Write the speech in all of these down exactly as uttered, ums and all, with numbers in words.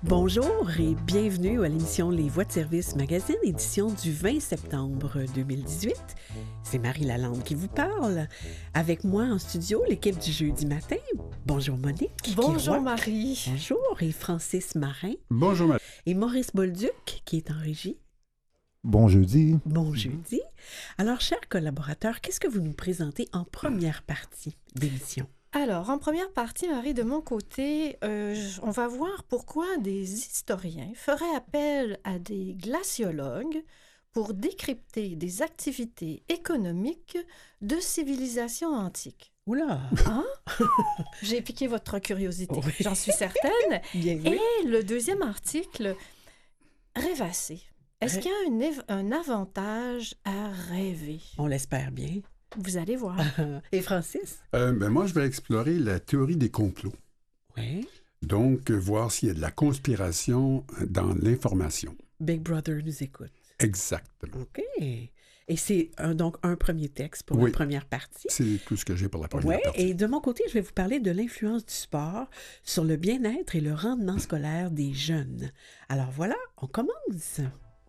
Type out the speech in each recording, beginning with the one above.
Bonjour et bienvenue à l'émission Les Voix de service magazine, édition du vingt septembre deux mille dix-huit. C'est Marie Lalande qui vous parle. Avec moi en studio, l'équipe du jeudi matin. Bonjour Monique. Bonjour Marie. Bonjour et Francis Marin. Bonjour Marie. Et Maurice Bolduc qui est en régie. Bon jeudi. Bon jeudi. Alors, chers collaborateurs, qu'est-ce que vous nous présentez en première partie d'émission? Alors, en première partie, Marie, de mon côté, euh, on va voir pourquoi des historiens feraient appel à des glaciologues pour décrypter des activités économiques de civilisations antiques. Oula! Hein? J'ai piqué votre curiosité, Oui. J'en suis certaine. Bien vu. Et le deuxième article, rêvasser. Est-ce Rê- qu'il y a un, év- un avantage à rêver? On l'espère bien. Vous allez voir. Et Francis? Euh, ben moi, je vais explorer la théorie des complots. Oui. Donc, euh, voir s'il y a de la conspiration dans l'information. Big Brother nous écoute. Exactement. OK. Et c'est un- donc un premier texte pour Oui. la première partie. C'est tout ce que j'ai pour la première Oui, partie. et de mon côté, je vais vous parler de l'influence du sport sur le bien-être et le rendement scolaire des jeunes. Alors voilà, on commence.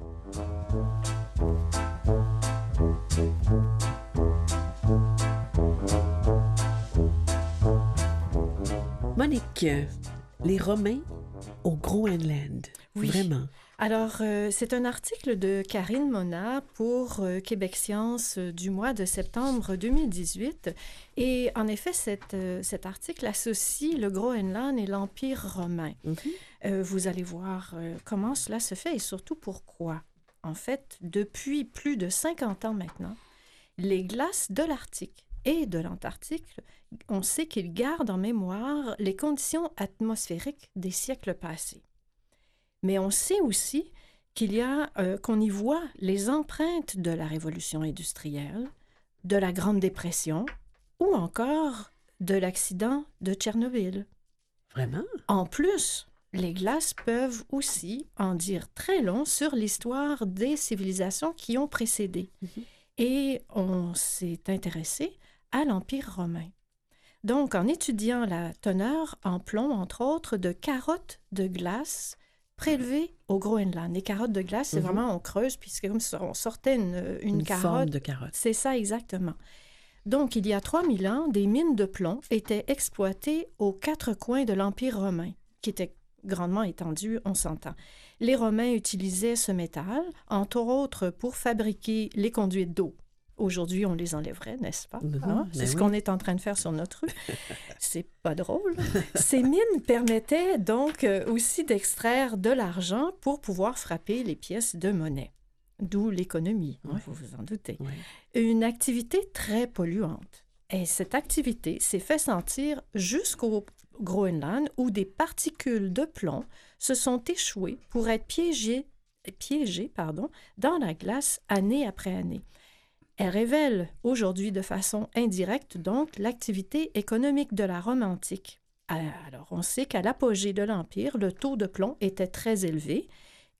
Monique, les Romains au Groenland. Oui. Vraiment. Alors, euh, c'est un article de Karine Mona pour euh, Québec Science euh, du mois de septembre deux mille dix-huit. Et en effet, cette, euh, cet article associe le Groenland et l'Empire romain. Mhm. Euh, vous allez voir euh, comment cela se fait et surtout pourquoi. En fait, depuis plus de cinquante ans maintenant, les glaces de l'Arctique et de l'Antarctique, on sait qu'ils gardent en mémoire les conditions atmosphériques des siècles passés. Mais on sait aussi qu'il y a, euh, qu'on y voit les empreintes de la révolution industrielle, de la Grande Dépression ou encore de l'accident de Tchernobyl. Vraiment? En plus, les glaces peuvent aussi en dire très long sur l'histoire des civilisations qui ont précédé. Mhm. Et on s'est intéressé à l'Empire romain. Donc, en étudiant la teneur en plomb, entre autres, de carottes de glace prélevées au Groenland. Les carottes de glace, c'est Mhm. vraiment, on creuse, puis c'est comme si on sortait une, une, Une carotte. forme de carotte. C'est ça exactement. Donc, il y a trois mille ans, des mines de plomb étaient exploitées aux quatre coins de l'Empire romain, qui était grandement étendu, on s'entend. Les Romains utilisaient ce métal, entre autres, pour fabriquer les conduites d'eau. Aujourd'hui, on les enlèverait, n'est-ce pas? Mhm, Hein? C'est ben ce oui. qu'on est en train de faire sur notre rue. C'est pas drôle. Ces mines permettaient donc euh, aussi d'extraire de l'argent pour pouvoir frapper les pièces de monnaie. D'où l'économie, hein, Ouais. vous vous en doutez. Oui. Une activité très polluante. Et cette activité s'est fait sentir jusqu'au Groenland où des particules de plomb se sont échouées pour être piégées, piégées pardon, dans la glace année après année. Elle révèle aujourd'hui de façon indirecte donc l'activité économique de la Rome antique. Alors on sait qu'à l'apogée de l'Empire, le taux de plomb était très élevé.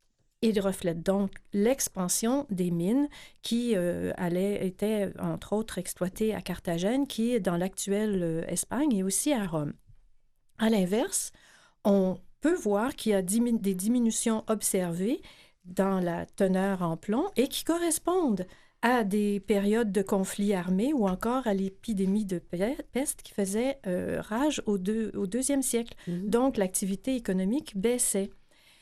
Il reflète donc l'expansion des mines qui euh, allaient, étaient, entre autres, exploitées à Carthagène, qui est dans l'actuelle euh, Espagne, et aussi à Rome. À l'inverse, on peut voir qu'il y a dimi- des diminutions observées dans la teneur en plomb et qui correspondent à des périodes de conflits armés ou encore à l'épidémie de pe- peste qui faisait euh, rage au, deux, au deuxième siècle. Mhm. Donc, l'activité économique baissait.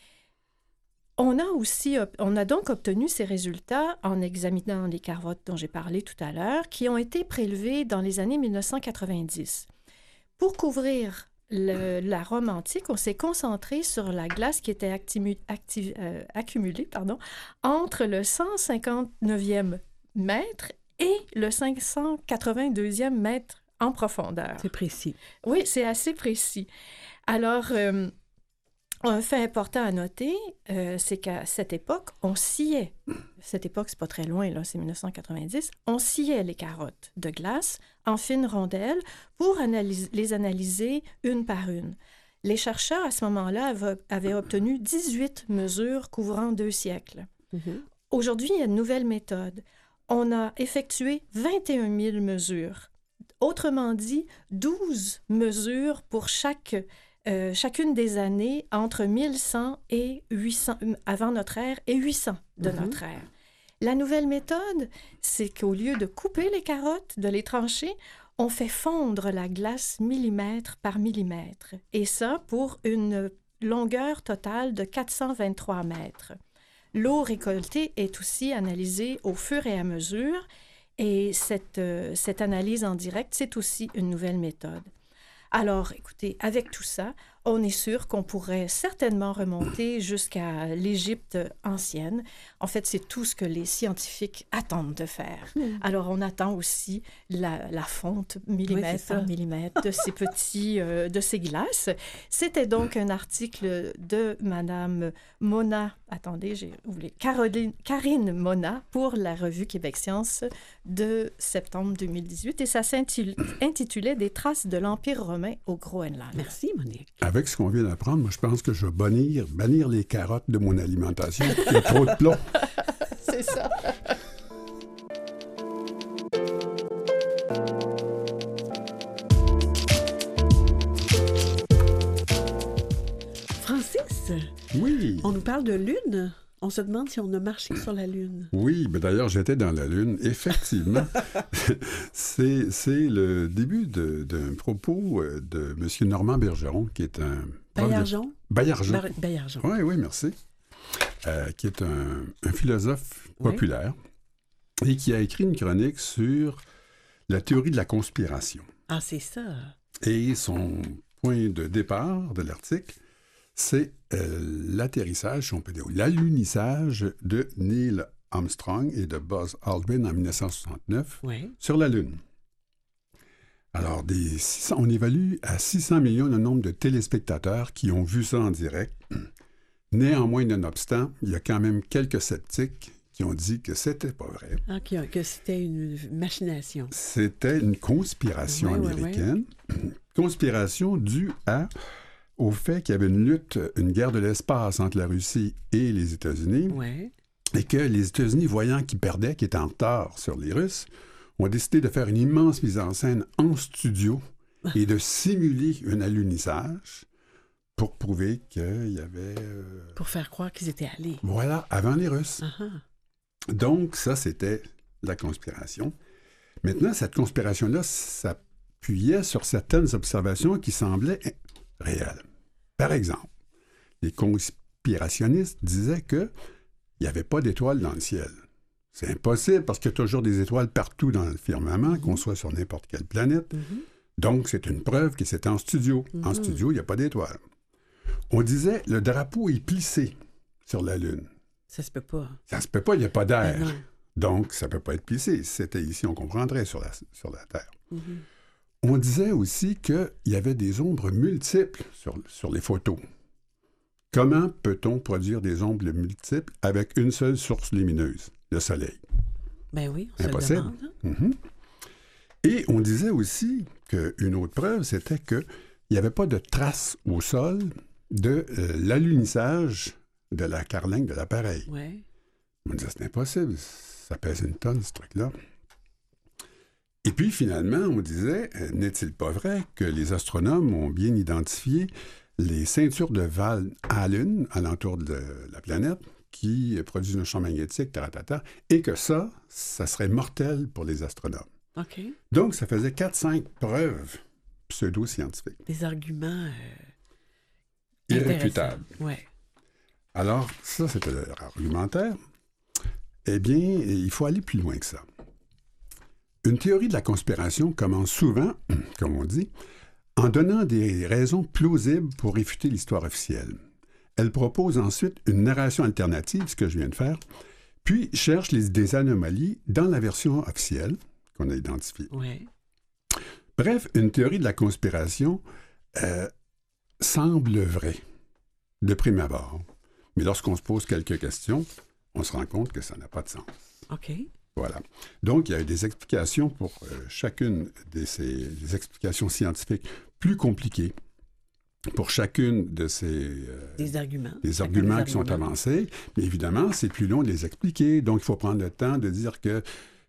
On a aussi, ob- on a donc obtenu ces résultats en examinant les carottes dont j'ai parlé tout à l'heure, qui ont été prélevées dans les années mille neuf cent quatre-vingt-dix. Pour couvrir le- la Rome antique, on s'est concentré sur la glace qui était actimu- acti- euh, accumulée pardon, entre le cent cinquante-neuvième mètre et le cinq cent quatre-vingt-deuxième mètre en profondeur. C'est précis. Oui, c'est assez précis. Alors, euh, un fait important à noter, euh, c'est qu'à cette époque, on sciait, cette époque, c'est pas très loin, là, c'est mille neuf cent quatre-vingt-dix, on sciait les carottes de glace en fines rondelles pour analyse- les analyser une par une. Les chercheurs, à ce moment-là, avaient, avaient obtenu dix-huit mesures couvrant deux siècles. Mhm. Aujourd'hui, il y a de nouvelles méthodes. On a effectué vingt et un mille mesures. Autrement dit, douze mesures pour chaque euh, chacune des années entre mille cent et huit cents avant notre ère et huit cents de mm-hmm. notre ère. La nouvelle méthode, c'est qu'au lieu de couper les carottes, de les trancher, on fait fondre la glace millimètre par millimètre. Et ça pour une longueur totale de quatre cent vingt-trois mètres. L'eau récoltée est aussi analysée au fur et à mesure. Et cette, euh, cette analyse en direct, c'est aussi une nouvelle méthode. Alors, écoutez, avec tout ça, on est sûr qu'on pourrait certainement remonter jusqu'à l'Égypte ancienne. En fait, c'est tout ce que les scientifiques attendent de faire. Mmh. Alors, on attend aussi la, la fonte millimètre oui, par millimètre de ces petits, euh, de ces glaces. C'était donc un article de Madame Mona, attendez, j'ai oublié, Caroline, Karine Mona pour la revue Québec Science de septembre deux mille dix-huit et ça s'intitulait « Des traces de l'Empire romain au Groenland ». Merci, Monique. Avec ce qu'on vient d'apprendre, moi, je pense que je vais bannir, bannir les carottes de mon alimentation. Il y a trop de plomb. C'est ça. Francis, oui. On nous parle de lune. On se demande si on a marché sur la Lune. Oui, mais d'ailleurs, j'étais dans la Lune. Effectivement, c'est, c'est le début de, d'un propos de M. Normand Bergeron, qui est un... Baillargeon? De... Baillargeon. Bar... Baillargeon. Oui, oui, merci. Euh, qui est un, un philosophe populaire oui. et qui a écrit une chronique sur la théorie de la conspiration. Ah, c'est ça. Et son point de départ de l'article, c'est euh, l'atterrissage, si on peut dire, l'alunissage de Neil Armstrong et de Buzz Aldrin en dix-neuf cent soixante-neuf oui. sur la Lune. Alors, des six cents, on évalue à six cents millions le nombre de téléspectateurs qui ont vu ça en direct. Néanmoins, nonobstant, il y a quand même quelques sceptiques qui ont dit que c'était pas vrai. Ah, que c'était une machination. C'était une conspiration oui, américaine. Oui, oui. Conspiration due à... au fait qu'il y avait une lutte, une guerre de l'espace entre la Russie et les États-Unis, ouais. et que les États-Unis, voyant qu'ils perdaient, qu'ils étaient en retard sur les Russes, ont décidé de faire une immense mise en scène en studio et de simuler un alunissage pour prouver qu'il y avait... Euh... Pour faire croire qu'ils étaient allés. Voilà, avant les Russes. Uh-huh. Donc, ça, c'était la conspiration. Maintenant, cette conspiration-là s'appuyait sur certaines observations qui semblaient réelles. Par exemple, les conspirationnistes disaient qu'il n'y avait pas d'étoiles dans le ciel. C'est impossible parce qu'il y a toujours des étoiles partout dans le firmament, mm-hmm. qu'on soit sur n'importe quelle planète. Mm-hmm. Donc, c'est une preuve que c'est en studio. Mm-hmm. En studio, il n'y a pas d'étoiles. On disait le drapeau est plissé sur la Lune. Ça se peut pas. Ça se peut pas, il n'y a pas d'air. Ben donc, ça ne peut pas être plissé. Si c'était ici, on comprendrait sur la, sur la Terre. Mm-hmm. On disait aussi qu'il y avait des ombres multiples sur, sur les photos. Comment peut-on produire des ombres multiples avec une seule source lumineuse, le Soleil? Ben oui, on Impossible. se le demande. Mm-hmm. Et on disait aussi qu'une autre preuve, c'était qu'il n'y avait pas de traces au sol de euh, l'alunissage de la carlingue de l'appareil. Ouais. On disait, c'est impossible, ça pèse une tonne, ce truc-là. Et puis, finalement, on disait, euh, n'est-il pas vrai que les astronomes ont bien identifié les ceintures de Van Allen alentour de la planète qui produisent un champ magnétique, taratata, et que ça, ça serait mortel pour les astronomes. OK. Donc, ça faisait quatre cinq preuves pseudo-scientifiques. Des arguments euh, irréfutables. Oui. Alors, ça, c'était leur argumentaire. Eh bien, il faut aller plus loin que ça. Une théorie de la conspiration commence souvent, comme on dit, en donnant des raisons plausibles pour réfuter l'histoire officielle. Elle propose ensuite une narration alternative, ce que je viens de faire, puis cherche les, des anomalies dans la version officielle qu'on a identifiée. Ouais. Bref, une théorie de la conspiration euh, semble vraie, de prime abord. Mais lorsqu'on se pose quelques questions, on se rend compte que ça n'a pas de sens. OK. Voilà. Donc, il y a des explications pour euh, chacune de ces des explications scientifiques plus compliquées pour chacune de ces... Euh, des arguments. Des arguments qui sont avancés. Mais évidemment, c'est plus long de les expliquer. Donc, il faut prendre le temps de dire que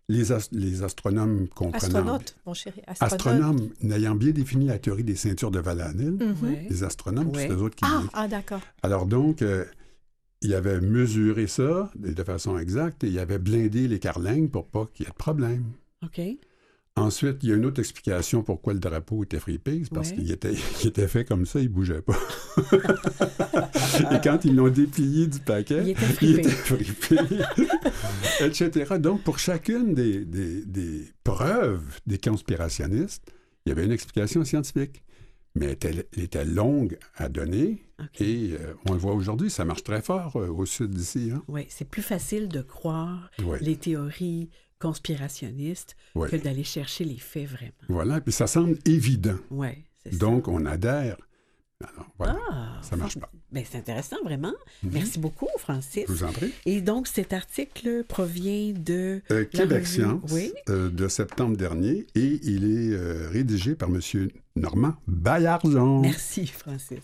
Les, as- les astronomes comprenant... Astronaute, mon chéri. Astronaute. Astronomes, n'ayant bien défini la théorie des ceintures de Van Allen, Mhm. Ouais. les astronomes, Ouais. c'est eux autres qui... Ah, ah, d'accord. Alors donc, euh, il avait mesuré ça de de façon exacte et il avait blindé les carlingues pour pas qu'il y ait de problème. OK. Ensuite, il y a une autre explication pourquoi le drapeau était fripé, c'est parce Ouais. qu'il était, il était fait comme ça, il bougeait pas. Et quand ils l'ont déplié du paquet, Il était il fripé. était fripé, et cetera. Donc, pour chacune des, des, des preuves des conspirationnistes, il y avait une explication scientifique. Mais elle était, elle était longue à donner, OK. et euh, on le voit aujourd'hui, ça marche très fort euh, au sud d'ici. Hein? Oui, c'est plus facile de croire Oui, les théories conspirationnistes oui. que d'aller chercher les faits vraiment. Voilà, puis ça semble évident. Oui, c'est ça. Donc, on adhère. Alors, voilà, Ah, ça marche pas. Ben, c'est intéressant, vraiment. Mhm. Merci beaucoup, Francis. Je vous en prie. Et donc, cet article provient de... Euh, La Québec revue, Science, oui. euh, de septembre dernier, et il est euh, rédigé par M. Normand Baillargeon. Merci, Francis.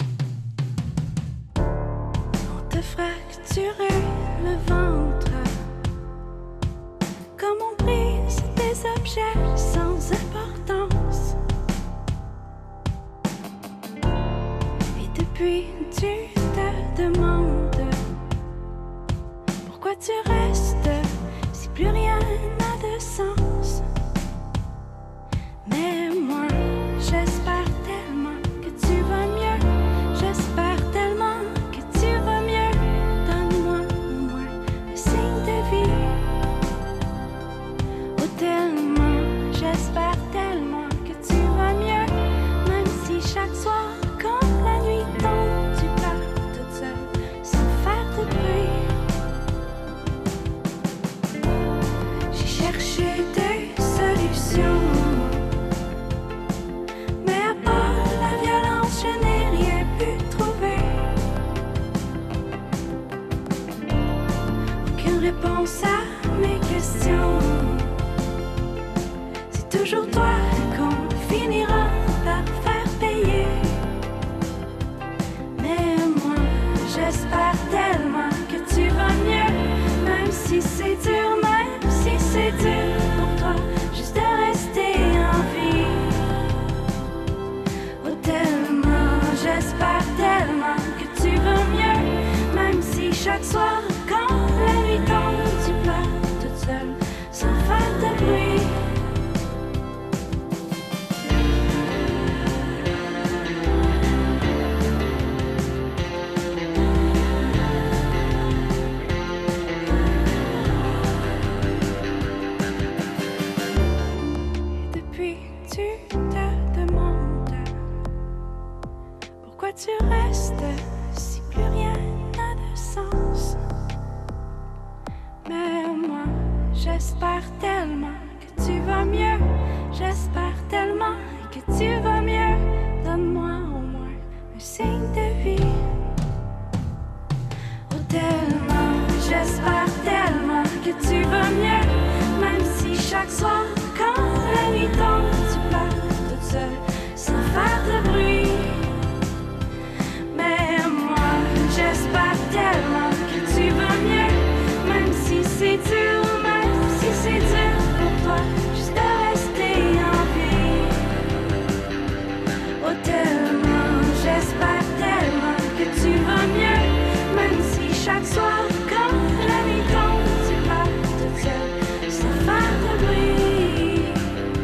On te fracturait le ventre. Comme on brise des objets sans importance. Et depuis tu te demandes pourquoi tu restes si plus rien n'a de sens. Mais moi j'espère tellement que tu vas mieux. J'espère tellement que tu vas mieux. Donne-moi au moins un signe de vie. Oh tellement, j'espère tellement que tu vas mieux. Même si chaque soir quand la nuit tombe, tu pars toute seule sans faire de bruit. J'ai cherché des solutions, mais à part la violence, je n'ai rien pu trouver. Aucune réponse à mes questions. C'est toujours toi qu'on finira par faire payer. Mais moi, j'espère tellement que tu vas mieux. Même si c'est dur, même si c'est dur pour toi, juste de rester en vie. Oh tellement, j'espère tellement que tu vas mieux. Même si chaque soir, quand la nuit tombe, tu pleures toute seule sans faire de bruit. Et depuis tu te demandes pourquoi tu restes si plus rien n'a de sens. Mais moi j'espère tellement que tu vas mieux. J'espère tellement que tu vas mieux. Donne-moi au moins un signe de vie. Oh tellement, j'espère tellement que tu vas mieux. Même si chaque soir quand la nuit tombe, tu pleures toute seule sans faire de bruit. Mais moi, j'espère tellement que tu vas mieux. Même si c'est dur, même si c'est dur pour toi, juste de rester en vie. Oh tellement, j'espère tellement que tu vas mieux. Même si chaque soir, quand la nuit tombe, tu pleures toute seule sans faire de bruit.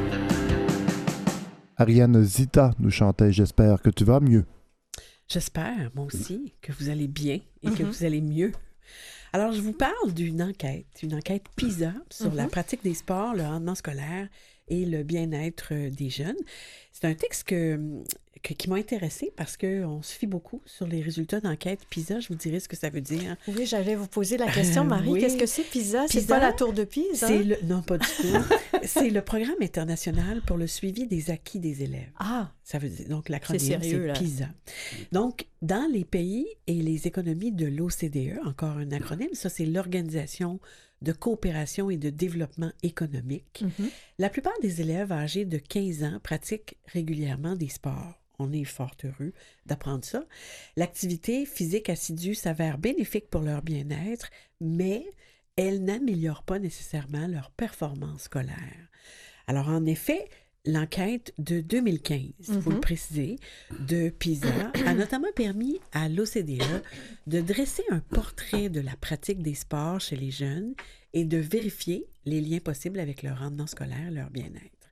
Ariane Zita nous chantait « J'espère que tu vas mieux J'espère, moi aussi, que vous allez bien et que Mhm. vous allez mieux. Alors, je vous parle d'une enquête, une enquête PISA sur la Mhm. pratique des sports, le rendement scolaire et le bien-être euh, des jeunes. C'est un texte que, que- qui m'a intéressée parce qu'on se fie beaucoup sur les résultats d'enquête PISA. Je vous dirai ce que ça veut dire. Oui, j'allais vous poser la question, Marie. oui. Qu'est-ce que c'est PISA? C'est PISA, pas la tour de Pise, hein? C'est le, non, pas du tout. C'est le programme international pour le suivi des acquis des élèves. Ah, Ça veut dire, donc l'acronyme, C'est sérieux, c'est là. PISA. Donc, dans les pays et les économies de l'O C D E, encore un acronyme, ça c'est l'Organisation de coopération et de développement économique, mhm. la plupart des élèves âgés de quinze ans pratiquent régulièrement des sports. On est fort heureux d'apprendre ça. L'activité physique assidue s'avère bénéfique pour leur bien-être, mais elles n'améliorent pas nécessairement leur performance scolaire. Alors, en effet, l'enquête de deux mille quinze, il faut Mhm. le préciser, de PISA a notamment permis à l'O C D E de dresser un portrait de la pratique des sports chez les jeunes et de vérifier les liens possibles avec leur rendement scolaire et leur bien-être.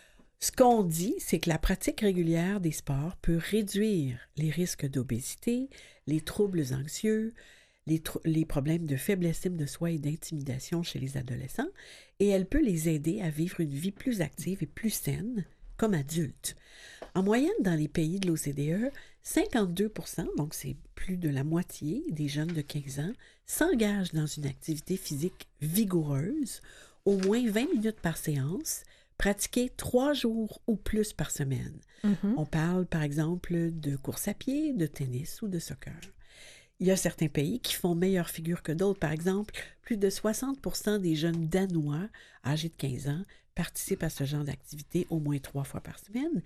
Ce qu'on dit, c'est que la pratique régulière des sports peut réduire les risques d'obésité, les troubles anxieux, les, tr- les problèmes de faible estime de soi et d'intimidation chez les adolescents, et elle peut les aider à vivre une vie plus active et plus saine comme adultes. En moyenne, dans les pays de l'O C D E, cinquante-deux pour cent, donc c'est plus de la moitié des jeunes de quinze ans, s'engagent dans une activité physique vigoureuse, au moins vingt minutes par séance, pratiquée trois jours ou plus par semaine. Mhm. On parle, par exemple, de course à pied, de tennis ou de soccer. Il y a certains pays qui font meilleure figure que d'autres. Par exemple, plus de soixante pour cent des jeunes Danois âgés de quinze ans participent à ce genre d'activité au moins trois fois par semaine,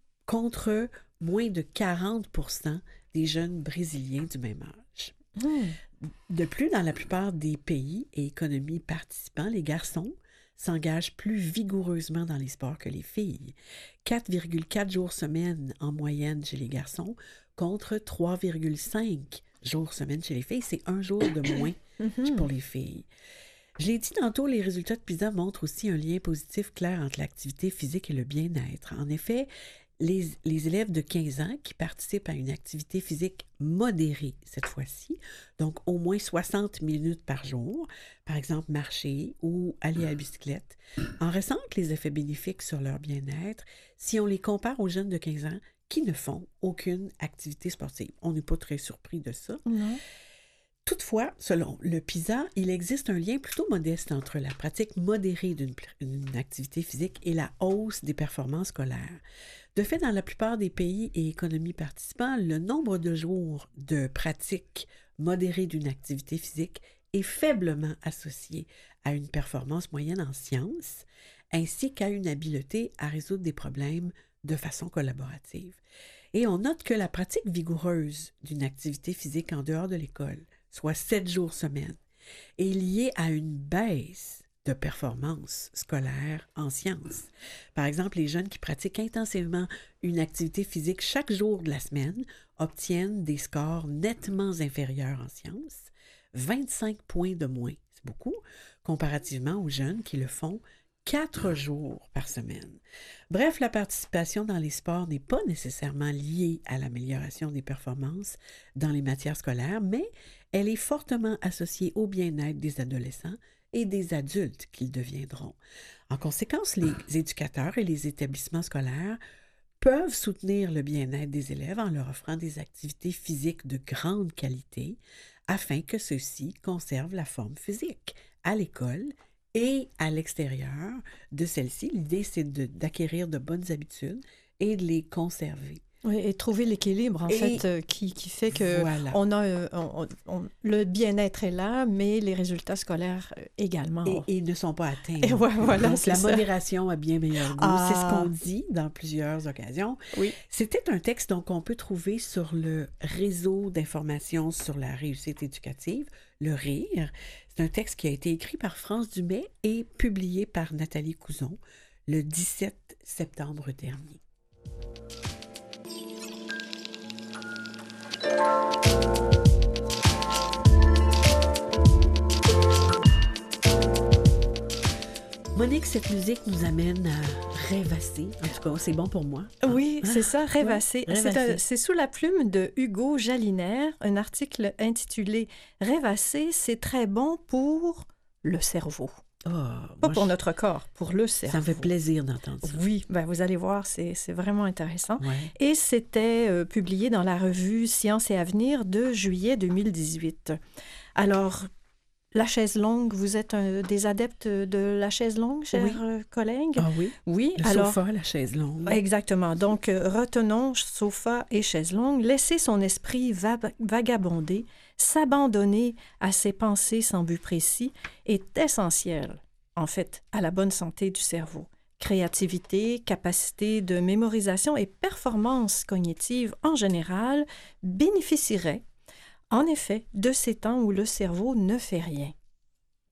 contre moins de quarante pour cent des jeunes Brésiliens du même âge. Hmm. De plus, dans la plupart des pays et économies participants, les garçons s'engagent plus vigoureusement dans les sports que les filles. quatre virgule quatre jours semaine en moyenne chez les garçons contre trois virgule cinq jours semaine chez les filles. C'est un jour de moins Mhm. pour les filles. Je l'ai dit tantôt, les résultats de PISA montrent aussi un lien positif clair entre l'activité physique et le bien-être. En effet, les, les élèves de quinze ans qui participent à une activité physique modérée cette fois-ci, donc au moins soixante minutes par jour, par exemple marcher ou aller à la bicyclette, en ressentent les effets bénéfiques sur leur bien-être si on les compare aux jeunes de quinze ans qui ne font aucune activité sportive. On n'est pas très surpris de ça. Non. Toutefois, selon le PISA, il existe un lien plutôt modeste entre la pratique modérée d'une, d'une activité physique et la hausse des performances scolaires. De fait, dans la plupart des pays et économies participants, le nombre de jours de pratique modérée d'une activité physique est faiblement associé à une performance moyenne en sciences, ainsi qu'à une habileté à résoudre des problèmes de façon collaborative. Et on note que la pratique vigoureuse d'une activité physique en dehors de l'école, soit sept jours semaine, est liée à une baisse de performance scolaire en sciences. Par exemple, les jeunes qui pratiquent intensivement une activité physique chaque jour de la semaine obtiennent des scores nettement inférieurs en sciences, vingt-cinq points de moins, c'est beaucoup, comparativement aux jeunes qui le font quatre jours par semaine. Bref, la participation dans les sports n'est pas nécessairement liée à l'amélioration des performances dans les matières scolaires, mais elle est fortement associée au bien-être des adolescents et des adultes qu'ils deviendront. En conséquence, les éducateurs et les établissements scolaires peuvent soutenir le bien-être des élèves en leur offrant des activités physiques de grande qualité afin que ceux-ci conservent la forme physique à l'école et à l'extérieur de celle-ci. L'idée, c'est de, d'acquérir de bonnes habitudes et de les conserver. Oui, et trouver l'équilibre, en Et fait, euh, qui, qui fait que voilà. on a, euh, on- on- le bien-être est là, mais les résultats scolaires euh, également. Et, et ne sont pas atteints. Et ouais, voilà, Donc, c'est la ça. modération a bien meilleur goût. Ah. C'est ce qu'on dit dans plusieurs occasions. Oui. C'était un texte donc, qu'on peut trouver sur le réseau d'information sur la réussite éducative, le RIR. C'est un texte qui a été écrit par France Dumais et publié par Nathalie Couson le dix-sept septembre dernier. Monique, cette musique nous amène à rêvasser. En tout cas, c'est bon pour moi. Oui, c'est ça, Rêvasser. ouais, C'est, Rêvasser. un- c'est sous la plume de Hugo Jaliner, un article intitulé Rêvasser, c'est très bon pour le cerveau. Oh, Pas moi, pour je- notre corps, pour le cerveau. Ça me fait plaisir d'entendre ça. Oui, ben vous allez voir, c'est, c'est vraiment intéressant. Ouais. Et c'était euh, publié dans la revue Science et Avenir de juillet deux mille dix-huit. Alors, la chaise longue, vous êtes un, des adeptes de la chaise longue, chers Oui. euh, collègues? Ah oui? Oui, Le alors... sofa, la chaise longue. Exactement. Donc, euh, retenons sofa et chaise longue, laisser son esprit va- vagabonder, s'abandonner à ses pensées sans but précis est essentiel, en fait, à la bonne santé du cerveau. Créativité, capacité de mémorisation et performance cognitive en général bénéficieraient, en effet, de ces temps où le cerveau ne fait rien.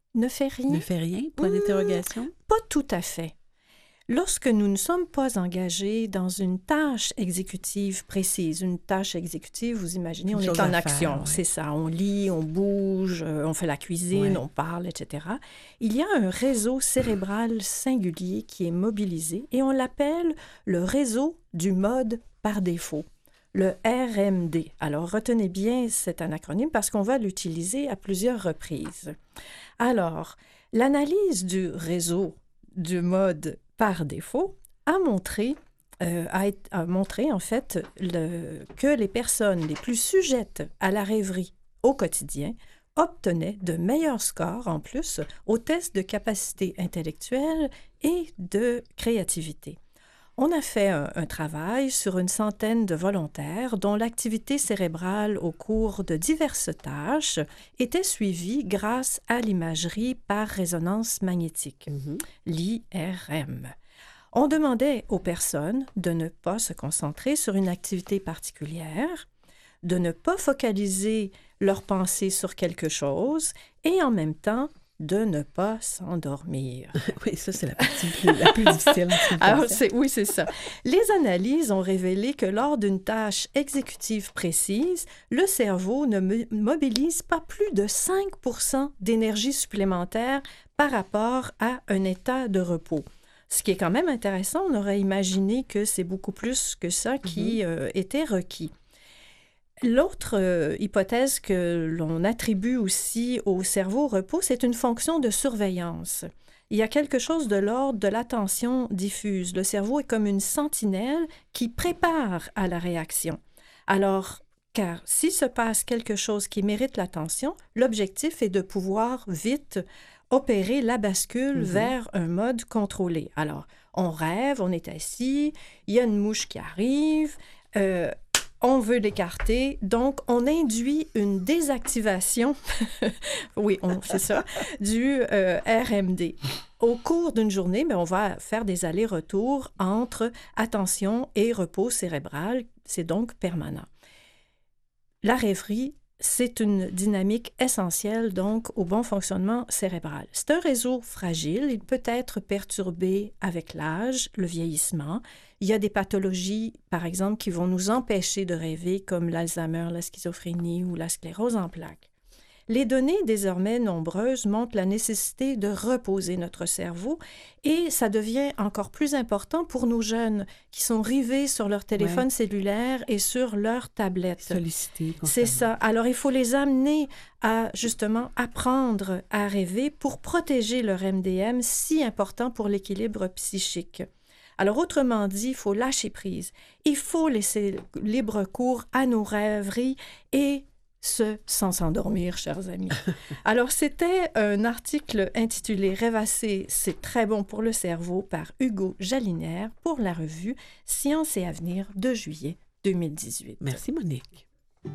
ne fait rien? Ne fait rien? Point Mmh. d'interrogation? Pas tout à fait. Lorsque nous ne sommes pas engagés dans une tâche exécutive précise, une tâche exécutive, vous imaginez, Une on est chose en à action, faire, ouais. c'est ça, on lit, on bouge, euh, on fait la cuisine, Ouais. on parle, et cetera. Il y a un réseau cérébral singulier qui est mobilisé et on l'appelle le réseau du mode par défaut, le R M D. Alors, retenez bien cet acronyme parce qu'on va l'utiliser à plusieurs reprises. Alors, l'analyse du réseau du mode par défaut a montré, euh, a, été- a montré en fait le- que les personnes les plus sujettes à la rêverie au quotidien obtenaient de meilleurs scores en plus aux tests de capacité intellectuelle et de créativité. On a fait un, un travail sur une centaine de volontaires dont l'activité cérébrale au cours de diverses tâches était suivie grâce à l'imagerie par résonance magnétique, Mhm. l'I R M. On demandait aux personnes de ne pas se concentrer sur une activité particulière, de ne pas focaliser leurs pensées sur quelque chose et en même temps de ne pas s'endormir. Oui, ça, c'est la partie plus- la plus difficile. tu me Alors, pensais. c'est, oui, c'est ça. Les analyses ont révélé que lors d'une tâche exécutive précise, le cerveau ne mo- mobilise pas plus de cinq pour cent d'énergie supplémentaire par rapport à un état de repos. Ce qui est quand même intéressant, on aurait imaginé que c'est beaucoup plus que ça qui euh, était requis. L'autre euh, hypothèse que l'on attribue aussi au cerveau au repos, c'est une fonction de surveillance. Il y a quelque chose de l'ordre de l'attention diffuse. Le cerveau est comme une sentinelle qui prépare à la réaction. Alors, car s'il se passe quelque chose qui mérite l'attention, l'objectif est de pouvoir vite opérer la bascule Mhm. vers un mode contrôlé. Alors, on rêve, on est assis, il y a une mouche qui arrive, euh, on veut l'écarter, donc on induit une désactivation, oui, on- c'est ça, du euh, R M D. Au cours d'une journée, ben, on va faire des allers-retours entre attention et repos cérébral. C'est donc permanent. La rêverie, c'est une dynamique essentielle donc au bon fonctionnement cérébral. C'est un réseau fragile, il peut être perturbé avec l'âge, le vieillissement. Il y a des pathologies, par exemple, qui vont nous empêcher de rêver, comme l'Alzheimer, la schizophrénie ou la sclérose en plaques. Les données désormais nombreuses montrent la nécessité de reposer notre cerveau et ça devient encore plus important pour nos jeunes qui sont rivés sur leur téléphone Ouais. cellulaire et sur leur tablette. Sollicité. C'est constamment. ça. Alors, il faut les amener à, justement, apprendre à rêver pour protéger leur M D M si important pour l'équilibre psychique. Alors, autrement dit, il faut lâcher prise. Il faut laisser libre cours à nos rêveries et ce, sans s'endormir, chers amis. Alors, c'était un article intitulé « Rêvasser, c'est très bon pour le cerveau » par Hugo Jaliner pour la revue Science et Avenir de juillet deux mille dix-huit. Merci, Monique.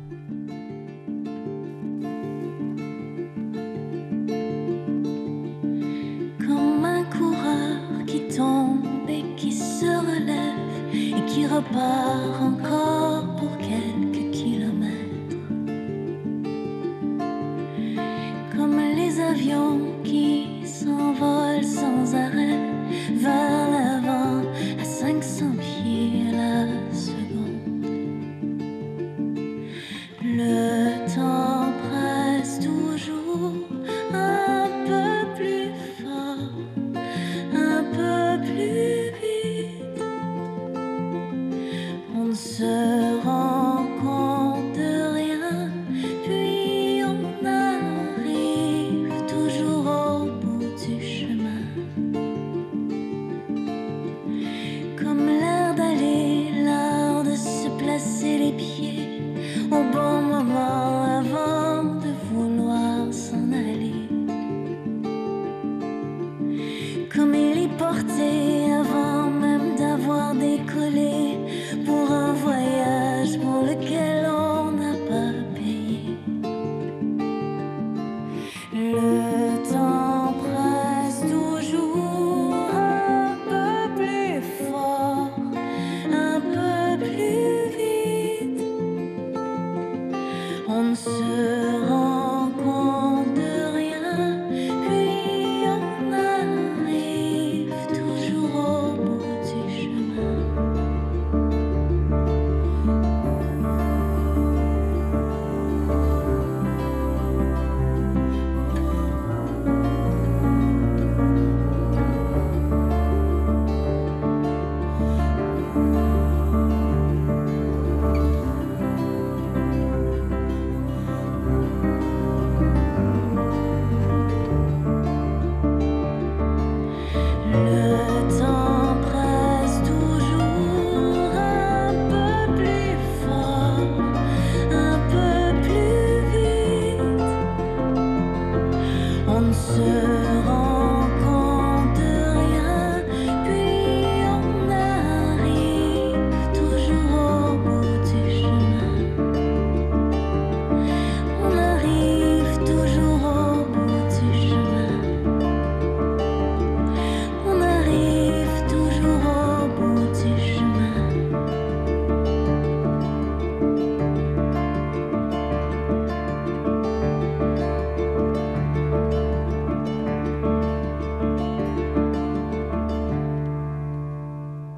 Comme un coureur qui tombe et qui se relève et qui repart encore pour quelques kilomètres. Comme les avions qui s'envolent sans arrêt vers l'avant à cinq cents pieds la seconde. Le temps presse toujours un peu plus fort, un peu plus vite. On ne se rend compte de rien, puis on arrive toujours au bout du chemin. Comme l'air d'aller, l'art de se placer les pieds au bon moment avant de vouloir s'en aller. Comme il est porté avant même d'avoir décollé pour un voyage pour lequel on n'a pas payé. Le temps presse toujours un peu plus fort, un peu plus vite. On ne se rend compte de rien, puis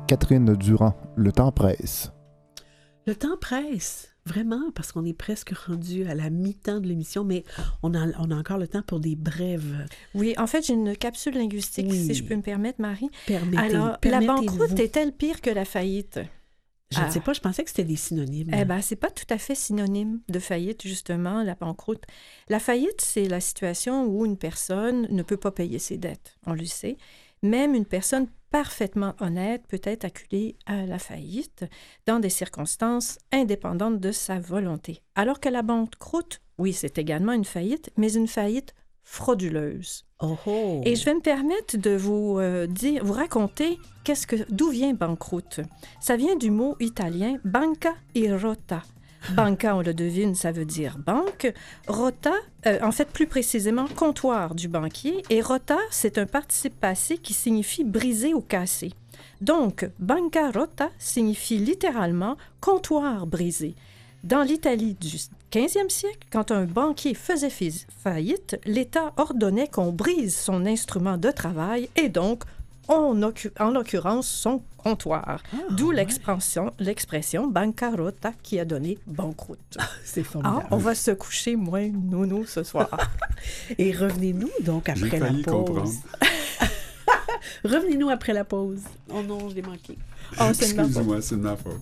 Catherine Durand, le temps presse. Le temps presse, vraiment, parce qu'on est presque rendu à la mi-temps de l'émission, mais on a, on a encore le temps pour des brèves. Oui, en fait, j'ai une capsule linguistique, Oui. si je peux me permettre, Marie. Permettez, Alors, la permettez-vous. banqueroute est-elle pire que la faillite? Je ne Ah. sais pas, je pensais que c'était des synonymes. Eh bien, c'est pas tout à fait synonyme de faillite, justement, la banqueroute. La faillite, c'est la situation où une personne ne peut pas payer ses dettes, on le sait. Même une personne parfaitement honnête peut être acculée à la faillite dans des circonstances indépendantes de sa volonté. Alors que la banqueroute, oui, c'est également une faillite, mais une faillite frauduleuse. Oh oh! Et je vais me permettre de vous euh, dire, vous raconter qu'est-ce que, d'où vient banqueroute. Ça vient du mot italien banca e rota. Banca, on le devine, ça veut dire banque. Rota, euh, en fait, plus précisément, comptoir du banquier. Et rota, c'est un participe passé qui signifie briser ou casser. Donc, banca rota signifie littéralement comptoir brisé. Dans l'Italie du quinzième siècle, quand un banquier faisait faillite, l'État ordonnait qu'on brise son instrument de travail et donc, on occu- en l'occurrence, son comptoir. Ah, D'où ouais. l'expression, l'expression bancarota qui a donné banqueroute. C'est Ah, formidable. on va se coucher moins nounou ce soir. Et revenez-nous donc J'ai après la failli pause. comprendre. Revenez-nous après la pause. Oh non, je l'ai manqué. Oh, c'est de ma faute. Excuse-moi, c'est de ma faute.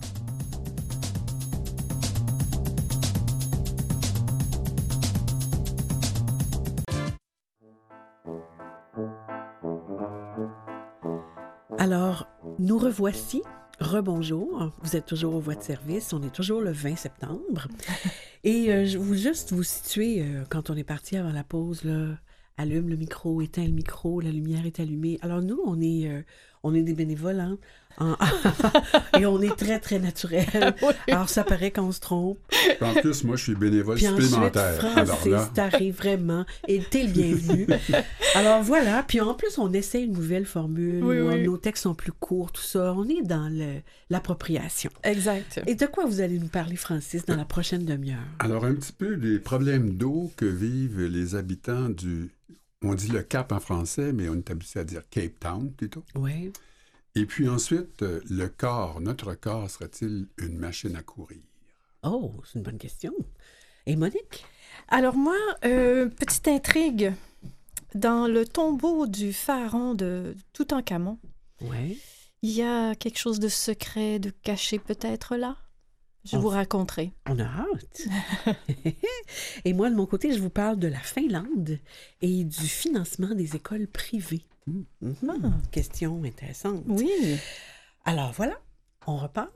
Alors, nous revoici. Rebonjour. Vous êtes toujours aux voies de service. On est toujours le vingt septembre. Et euh, je vous juste vous situer, euh, quand on est parti avant la pause, là, allume le micro, éteins le micro, la lumière est allumée. Alors nous, on est, euh, on est des bénévoles, hein? En- et on est très, très naturels. Alors ça paraît qu'on se trompe. En plus, moi, je suis bénévole Puis ensuite, supplémentaire. Alors Francis, là, t'arrives vraiment et t'es le bienvenu. Alors voilà, puis en plus, on essaie une nouvelle formule, Oui, où oui. nos textes sont plus courts, tout ça. On est dans le- l'appropriation. Exact. Et de quoi vous allez nous parler, Francis, dans la prochaine demi-heure? alors, un petit peu des problèmes d'eau que vivent les habitants du... On dit le Cap en français, mais on est habitué à dire Cape Town, plutôt. Oui. Et puis ensuite, euh, le corps, notre corps, serait-il une machine à courir? Oh, c'est une bonne question. Et Monique? Alors moi, euh, petite intrigue. Dans le tombeau du pharaon de Toutankhamon, Oui. il y a quelque chose de secret, de caché peut-être là. Je Oh. vous raconterai. On a hâte. Et moi, de mon côté, je vous parle de la Finlande et du financement des écoles privées. Mhm. Question intéressante. Oui. Alors voilà, on repart.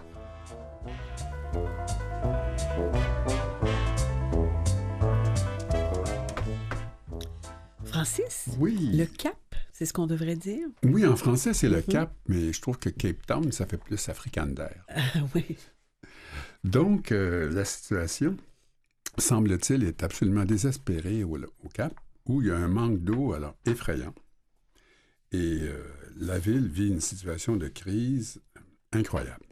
Francis, Oui. le Cap, c'est ce qu'on devrait dire? Oui, en français, c'est le Mhm. Cap, mais je trouve que Cape Town, ça fait plus africaner. Ah oui. Donc, euh, la situation, semble-t-il, est absolument désespérée au, au Cap, où il y a un manque d'eau alors effrayant. Et euh, la ville vit une situation de crise incroyable.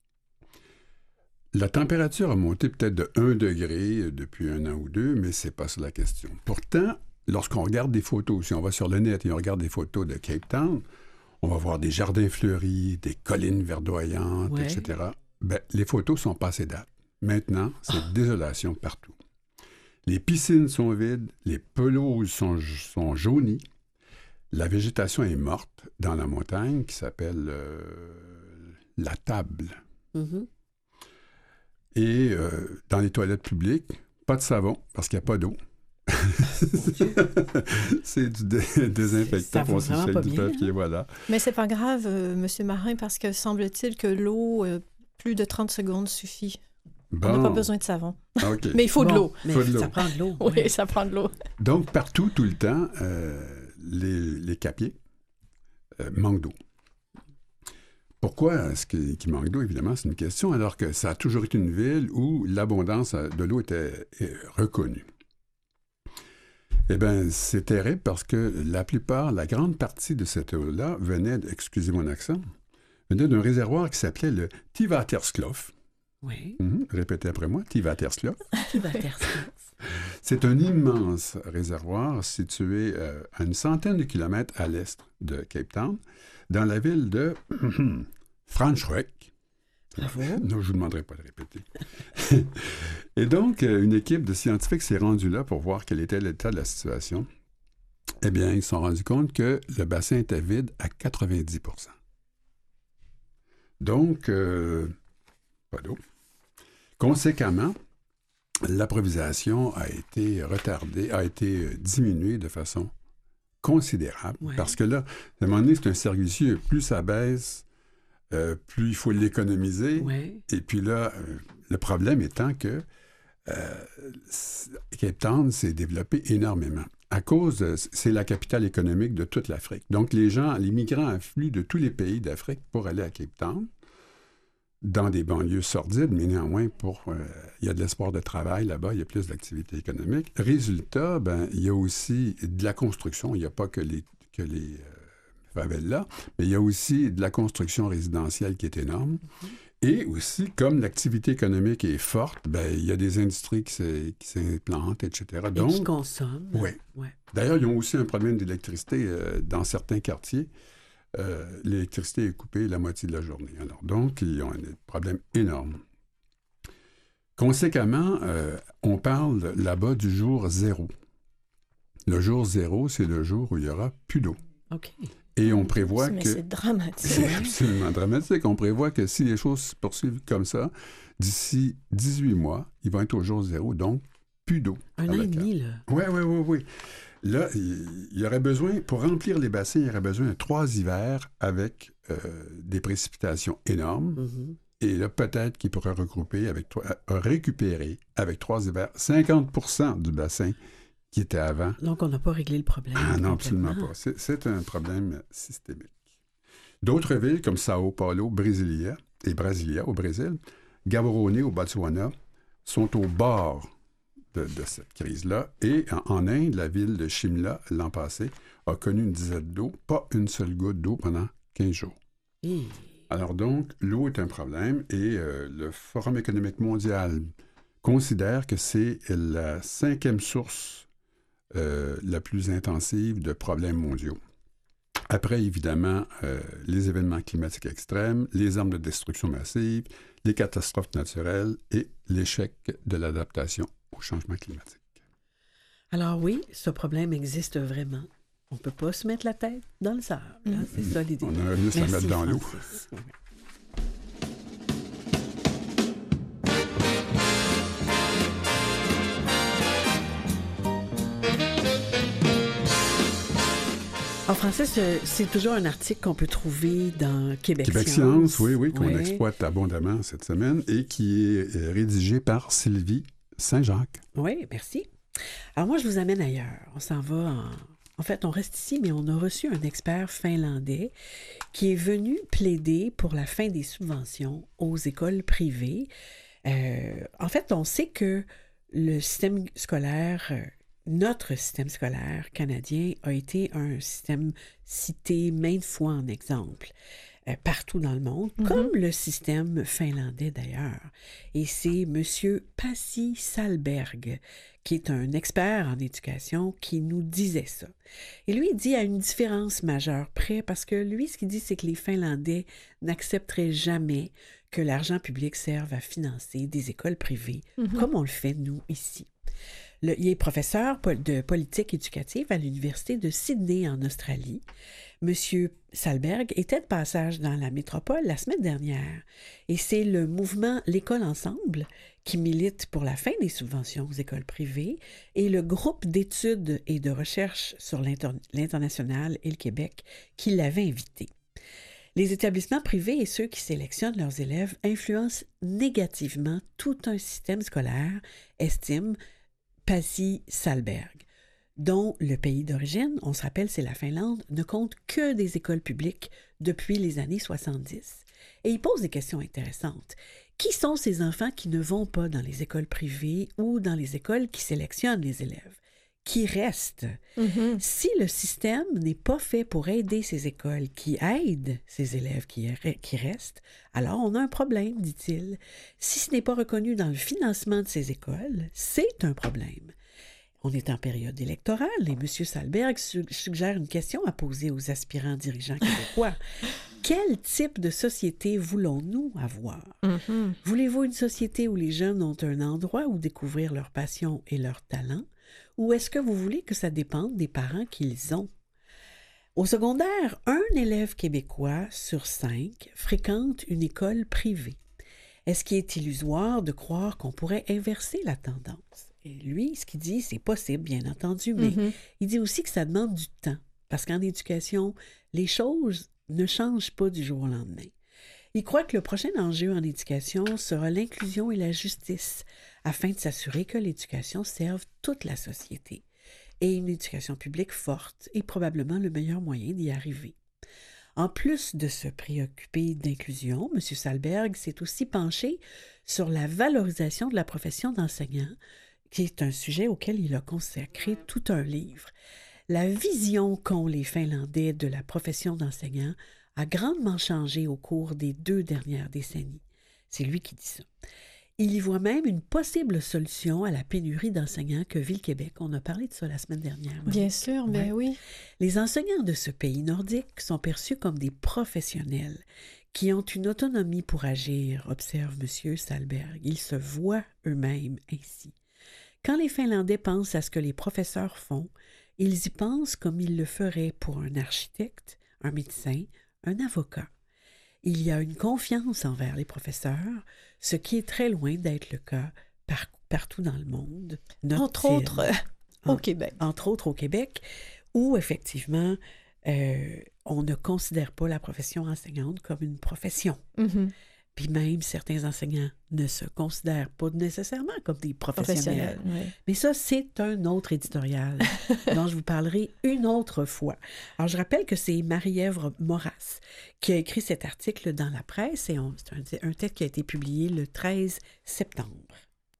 La température a monté peut-être de un degré depuis un an ou deux, mais c'est pas ça la question. Pourtant, lorsqu'on regarde des photos, si on va sur le net et on regarde des photos de Cape Town, on va voir des jardins fleuris, des collines verdoyantes, Ouais. et cetera. Ben, les photos sont passées date. Maintenant, c'est désolation partout. Les piscines sont vides, les pelouses sont, sont jaunies, la végétation est morte dans la montagne qui s'appelle euh, la table. Mhm. Et euh, dans les toilettes publiques, pas de savon parce qu'il n'y a pas d'eau. C'est du dé- Ça désinfectant va pour vraiment sécher pas du bien, papier, hein? voilà. Mais c'est pas grave, euh, Monsieur Marin, parce que semble-t-il que l'eau, euh, plus de trente secondes suffit. On n'a Bon, pas besoin de savon. OK. Mais il faut de Bon, l'eau. Mais Faut de l'eau. ça prend de l'eau. Oui, ouais. ça prend de l'eau. Donc, partout, tout le temps, euh, les, les capiers euh, manquent d'eau. Pourquoi est-ce qu'il qu'il manque d'eau? Évidemment, c'est une question, alors que ça a toujours été une ville où l'abondance de l'eau était est reconnue. Eh bien, c'est terrible parce que la plupart, la grande partie de cette eau-là venait, de- excusez mon accent, venait d'un réservoir qui s'appelait le Tivaterskloof. Oui. Mhm, répétez après moi, Tivaterskloof. Qui va faire ça? C'est un immense réservoir situé euh, à une centaine de kilomètres à l'est de Cape Town, dans la ville de Franz Schreck. Bravo. Non, je ne vous demanderai pas de répéter. Et donc, euh, une équipe de scientifiques s'est rendue là pour voir quel était l'état de la situation. Eh bien, ils se sont rendus compte que le bassin était vide à quatre-vingt-dix pour cent. Donc, euh, pas d'eau. Conséquemment, l'approvisionnement a été retardée, a été diminuée de façon considérable. Ouais. Parce que là, à un moment donné, c'est un cercle vicieux. Plus ça baisse, euh, plus il faut l'économiser. Ouais. Et puis là, euh, le problème étant que euh, Cape Town s'est développé énormément. À cause, de, c'est la capitale économique de toute l'Afrique. Donc, les gens, les migrants affluent de tous les pays d'Afrique pour aller à Cape Town, dans des banlieues sordides, mais néanmoins, pour, euh, il y a de l'espoir de travail là-bas, il y a plus d'activité économique. Résultat, ben, il y a aussi de la construction. Il n'y a pas que les, que les euh, favelas, mais il y a aussi de la construction résidentielle qui est énorme. Mm-hmm. Et aussi, comme l'activité économique est forte, ben, il y a des industries qui, se, qui s'implantent, et cetera. Et Donc, qui consomment. Oui. Ouais. D'ailleurs, ils ont aussi un problème d'électricité euh, dans certains quartiers. Euh, l'électricité est coupée la moitié de la journée. Alors, donc, ils ont un problème énorme. Conséquemment, euh, on parle là-bas du jour zéro. Le jour zéro, c'est le jour où il n'y aura plus d'eau. OK. Et on prévoit Mais que... c'est dramatique. C'est absolument dramatique. On prévoit que si les choses se poursuivent comme ça, d'ici dix-huit mois, ils vont être au jour zéro, donc plus d'eau. Un an et demi, là. Oui, oui, oui, oui. Là, il y aurait besoin, pour remplir les bassins, il y aurait besoin de trois hivers avec euh, des précipitations énormes. Mm-hmm. Et là, peut-être qu'il pourrait regrouper avec trois, euh, récupérer avec trois hivers cinquante pour cent du bassin qui était avant. Donc, on n'a pas réglé le problème. Ah non, absolument pas. C'est, c'est un problème systémique. D'autres villes comme Sao Paulo, Brasilia et Brasilia au Brésil, Gaborone au Botswana, sont au bord de, de cette crise-là. Et en, en Inde, la ville de Shimla, l'an passé, a connu une dizaine d'eau, pas une seule goutte d'eau pendant quinze jours. Et... Alors donc, l'eau est un problème et euh, le Forum économique mondial considère que c'est la cinquième source euh, la plus intensive de problèmes mondiaux. Après, évidemment, euh, les événements climatiques extrêmes, les armes de destruction massive, les catastrophes naturelles et l'échec de l'adaptation au changement climatique. Alors oui, ce problème existe vraiment. On ne peut pas se mettre la tête dans le sable. Hein? C'est ça l'idée. On a juste à Merci, mettre dans l'eau. Francis. Oui. Alors, Francis, c'est toujours un article qu'on peut trouver dans Québec, Québec Science. Science, oui, oui, qu'on ouais. exploite abondamment cette semaine et qui est rédigé par Sylvie Saint-Jacques. Oui, merci. Alors moi, je vous amène ailleurs. On s'en va en... En fait, on reste ici, mais on a reçu un expert finlandais qui est venu plaider pour la fin des subventions aux écoles privées. Euh, en fait, on sait que le système scolaire... Euh, Notre système scolaire canadien a été un système cité maintes fois en exemple, euh, partout dans le monde, mm-hmm. comme le système finlandais d'ailleurs. Et c'est M. Pasi Sahlberg, qui est un expert en éducation, qui nous disait ça. Et lui, il dit à une différence majeure près, parce que lui, ce qu'il dit, c'est que les Finlandais n'accepteraient jamais que l'argent public serve à financer des écoles privées, mm-hmm. comme on le fait, nous, ici. Le, il est professeur de politique éducative à l'Université de Sydney en Australie. Monsieur Sahlberg était de passage dans la métropole la semaine dernière et c'est le mouvement L'École Ensemble qui milite pour la fin des subventions aux écoles privées et le groupe d'études et de recherche sur l'inter- l'international et le Québec qui l'avait invité. Les établissements privés et ceux qui sélectionnent leurs élèves influencent négativement tout un système scolaire, estime Pasi Sahlberg, dont le pays d'origine, on se rappelle, c'est la Finlande, ne compte que des écoles publiques depuis les années soixante-dix. Et il pose des questions intéressantes. Qui sont ces enfants qui ne vont pas dans les écoles privées ou dans les écoles qui sélectionnent les élèves? Qui restent? Mm-hmm. Si le système n'est pas fait pour aider ces écoles qui aident ces élèves qui, qui restent, alors on a un problème, dit-il. Si ce n'est pas reconnu dans le financement de ces écoles, c'est un problème. On est en période électorale et M. Sahlberg su- suggère une question à poser aux aspirants dirigeants québécois. Quel type de société voulons-nous avoir? Mhm. Voulez-vous une société où les jeunes ont un endroit où découvrir leurs passions et leurs talents? Ou est-ce que vous voulez que ça dépende des parents qu'ils ont? Au secondaire, un élève québécois sur cinq fréquente une école privée. Est-ce qu'il est illusoire de croire qu'on pourrait inverser la tendance? Et lui, ce qu'il dit, c'est possible, bien entendu, mais Mhm. il dit aussi que ça demande du temps, parce qu'en éducation, les choses ne changent pas du jour au lendemain. Il croit que le prochain enjeu en éducation sera l'inclusion et la justice, afin de s'assurer que l'éducation serve toute la société. Et une éducation publique forte est probablement le meilleur moyen d'y arriver. En plus de se préoccuper d'inclusion, M. Sahlberg s'est aussi penché sur la valorisation de la profession d'enseignant, qui est un sujet auquel il a consacré tout un livre. La vision qu'ont les Finlandais de la profession d'enseignant a grandement changé au cours des deux dernières décennies. C'est lui qui dit ça. Il y voit même une possible solution à la pénurie d'enseignants que vit le Québec. On a parlé de ça la semaine dernière. Marie. Bien sûr, ben Ouais. oui. Les enseignants de ce pays nordique sont perçus comme des professionnels qui ont une autonomie pour agir, observe M. Sahlberg. Ils se voient eux-mêmes ainsi. Quand les Finlandais pensent à ce que les professeurs font, ils y pensent comme ils le feraient pour un architecte, un médecin, un avocat. Il y a une confiance envers les professeurs, ce qui est très loin d'être le cas par- partout dans le monde. Entre note-t-il. autres, euh, au En- Québec. Entre autres au Québec, où effectivement, euh, on ne considère pas la profession enseignante comme une profession. Mhm. Puis même certains enseignants ne se considèrent pas nécessairement comme des professionnels. Professionnel, oui. Mais ça, c'est un autre éditorial dont je vous parlerai une autre fois. Alors, je rappelle que c'est Marie-Ève Moras qui a écrit cet article dans la presse et on- c'est un, un texte qui a été publié le treize septembre.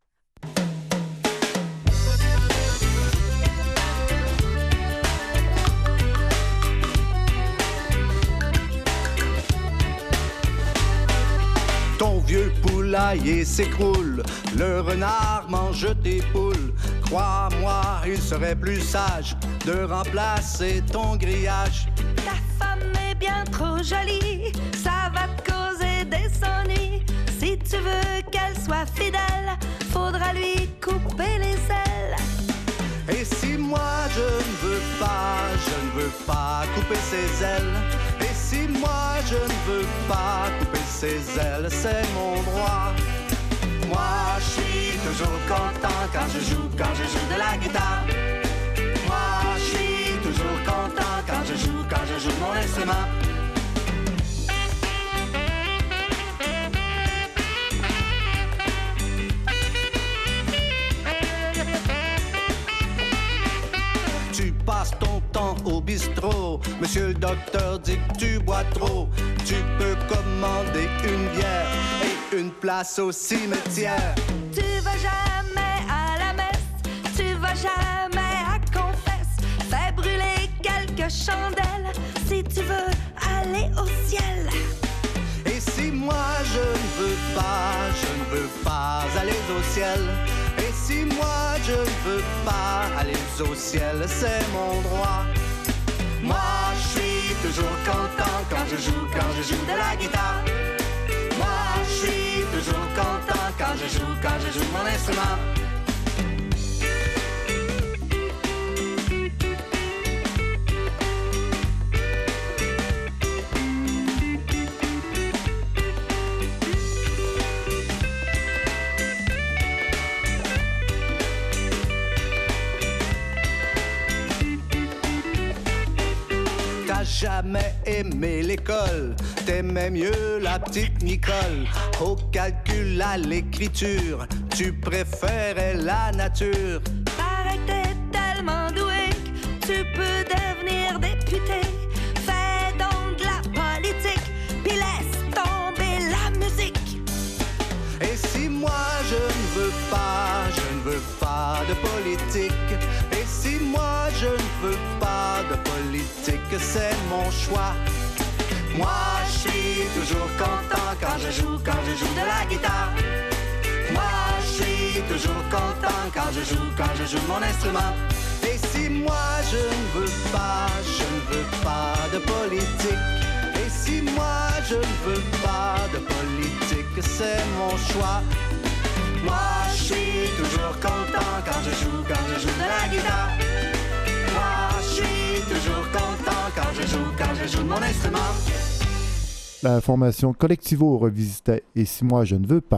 Ton vieux poulailler s'écroule, le renard mange tes poules. Crois-moi, il serait plus sage de remplacer ton grillage. Ta femme est bien trop jolie, ça va te causer des ennuis. Si tu veux qu'elle soit fidèle, faudra lui couper les ailes. Et si moi je ne veux pas, je ne veux pas couper ses ailes. Et si moi je ne veux pas couper ses ailes, c'est mon droit. Moi je suis toujours content quand je joue, quand je joue de la guitare. Moi je suis toujours content quand je joue, quand je joue mon instrument. Tu passes ton temps au bistrot, monsieur le docteur dit que tu bois trop. Tu peux commander une bière et une place au cimetière. Tu vas jamais à la messe, tu vas jamais à confesse. Fais brûler quelques chandelles si tu veux aller au ciel. Et si moi je ne veux pas, je ne veux pas aller au ciel. Et si moi je ne veux pas aller au ciel, c'est mon droit. Moi je suis toujours content quand je joue, quand je joue de la guitare. Moi je suis toujours content quand je joue, quand je joue mon instrument. T'as jamais aimé l'école, t'aimais mieux la petite Nicole. Au calcul, à l'écriture, tu préférais la nature. Paraît que t'es tellement doué que tu peux devenir député. Fais donc de la politique, puis laisse tomber la musique. Et si moi je ne veux pas, je ne veux pas de politique. Et si moi je ne veux pas de politique, c'est mon choix. Moi je suis toujours content quand je joue, quand je joue de la guitare. Moi je suis toujours content quand je joue, quand je joue mon instrument. Et si moi je ne veux pas, je ne veux pas de politique. Et si moi je ne veux pas de politique, c'est mon choix. Moi, je suis toujours content quand je joue, quand je joue de la guitare. Moi, je suis toujours content quand je joue, quand je joue de mon instrument. La formation Collectivo revisitait « Et si moi je ne veux pas ».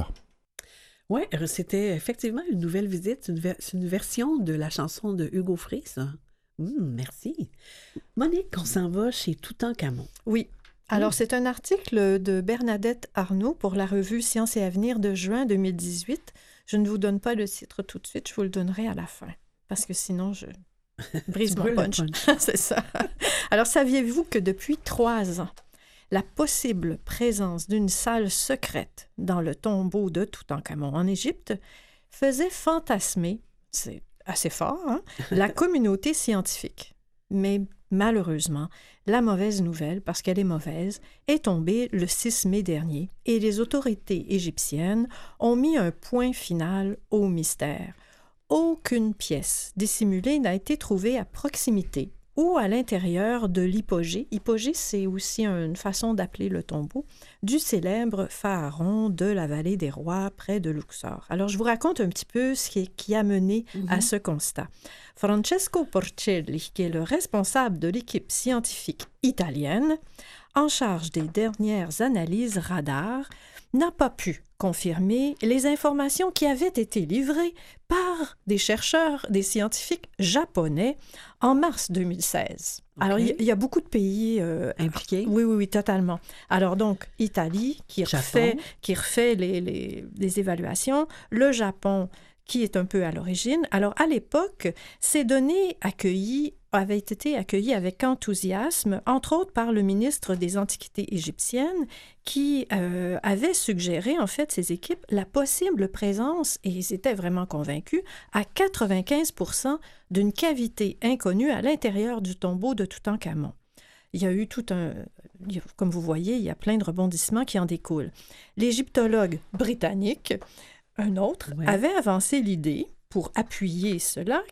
Oui, c'était effectivement une nouvelle visite, une, ver- une version de la chanson de Hugo Frey, ça. Hum, merci. Monique, on s'en va chez Toutankhamon. Oui. Alors, c'est un article de Bernadette Arnault pour la revue Sciences et Avenir de juin deux mille dix-huit. Je ne vous donne pas le titre tout de suite, je vous le donnerai à la fin, parce que sinon, je brise mon punch. punch. C'est ça. Alors, saviez-vous que depuis trois ans, la possible présence d'une salle secrète dans le tombeau de Toutankhamon en Égypte faisait fantasmer, c'est assez fort, hein, la communauté scientifique. Mais malheureusement, la mauvaise nouvelle, parce qu'elle est mauvaise, est tombée le six mai dernier et les autorités égyptiennes ont mis un point final au mystère. Aucune pièce dissimulée n'a été trouvée à proximité ou à l'intérieur de l'hypogée. Hypogée, c'est aussi une façon d'appeler le tombeau du célèbre pharaon de la vallée des rois près de Luxor. Alors, je vous raconte un petit peu ce qui, qui a mené mm-hmm. à ce constat. Francesco Porcelli, qui est le responsable de l'équipe scientifique italienne en charge des dernières analyses radar, n'a pas pu confirmer les informations qui avaient été livrées par des chercheurs, des scientifiques japonais en mars deux mille seize. Okay. Alors, il y, y a beaucoup de pays euh, impliqués. Oui, oui, oui, totalement. Alors, donc, Italie, qui refait, qui refait les, les, les évaluations, le Japon, qui est un peu à l'origine. Alors, à l'époque, ces données accueillies avaient été accueillies avec enthousiasme, entre autres par le ministre des Antiquités égyptiennes, qui euh, avait suggéré, en fait, ses équipes, la possible présence, et ils étaient vraiment convaincus, à quatre-vingt-quinze pour cent d'une cavité inconnue à l'intérieur du tombeau de Toutankhamon. Il y a eu tout un... Comme vous voyez, il y a plein de rebondissements qui en découlent. L'égyptologue britannique, un autre, ouais. avait avancé l'idée, pour appuyer cela,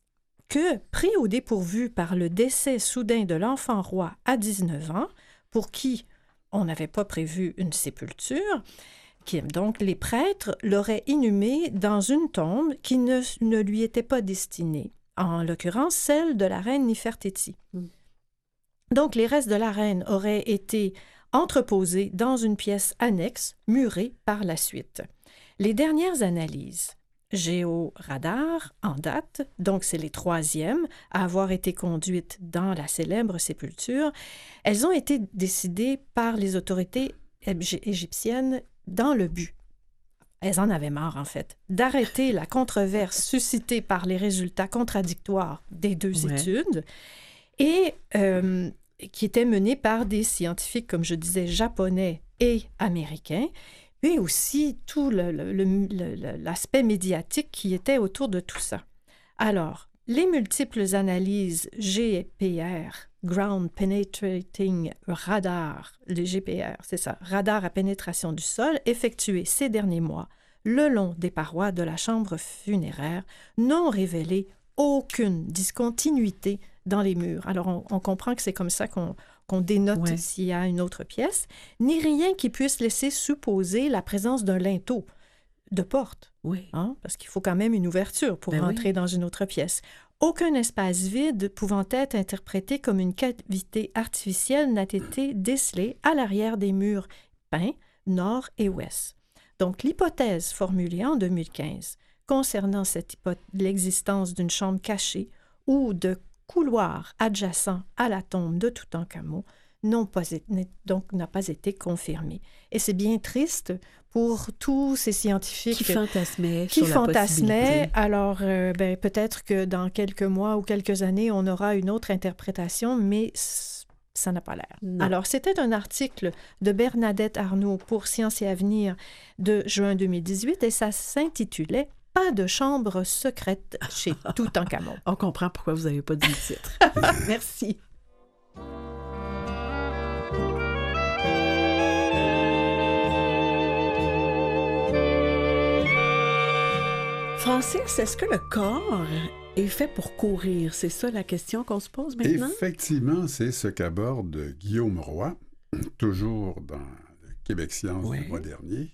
que, pris au dépourvu par le décès soudain de l'enfant roi à dix-neuf ans, pour qui on n'avait pas prévu une sépulture, qui, donc les prêtres l'auraient inhumé dans une tombe qui ne, ne lui était pas destinée, en l'occurrence celle de la reine Néfertiti. Mm. Donc les restes de la reine auraient été entreposés dans une pièce annexe, murée par la suite. Les dernières analyses géoradar en date, donc c'est les troisièmes à avoir été conduites dans la célèbre sépulture, elles ont été décidées par les autorités égyptiennes dans le but, elles en avaient marre en fait, d'arrêter la controverse suscitée par les résultats contradictoires des deux ouais. études et euh, qui étaient menées par des scientifiques, comme je disais, japonais et américains, et aussi tout le, le, le, le, l'aspect médiatique qui était autour de tout ça. Alors, les multiples analyses G P R, Ground Penetrating Radar, le G P R, c'est ça, radar à pénétration du sol, effectuées ces derniers mois le long des parois de la chambre funéraire, n'ont révélé aucune discontinuité dans les murs. Alors, on, on comprend que c'est comme ça qu'on, qu'on dénote ouais. s'il y a une autre pièce, ni rien qui puisse laisser supposer la présence d'un linteau de porte, oui. hein, parce qu'il faut quand même une ouverture pour ben rentrer oui. dans une autre pièce. Aucun espace vide pouvant être interprété comme une cavité artificielle n'a été décelé à l'arrière des murs peints nord et ouest. Donc, l'hypothèse formulée en deux mille quinze concernant cette hypo- l'existence d'une chambre cachée ou de couloirs adjacents à la tombe de Toutankhamon n'ont pas été, donc n'a pas été confirmée. Et c'est bien triste pour tous ces scientifiques qui fantasmaient qui sur la fantasmaient. possibilité. Alors, euh, ben, peut-être que dans quelques mois ou quelques années, on aura une autre interprétation, mais ça n'a pas l'air. Non. Alors, c'était un article de Bernadette Arnault pour Sciences et Avenir de juin deux mille dix-huit et ça s'intitulait « Pas de chambre secrète chez Toutankhamon ». On comprend pourquoi vous n'avez pas dit le titre. Merci. Francis, est-ce que le corps est fait pour courir? C'est ça la question qu'on se pose maintenant? Effectivement, c'est ce qu'aborde Guillaume Roy toujours dans le Québec Science Ouais. du mois dernier,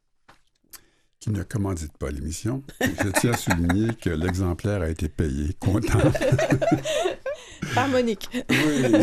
qui ne commandite pas l'émission. Je tiens à souligner que l'exemplaire a été payé comptant. Par Monique. Oui.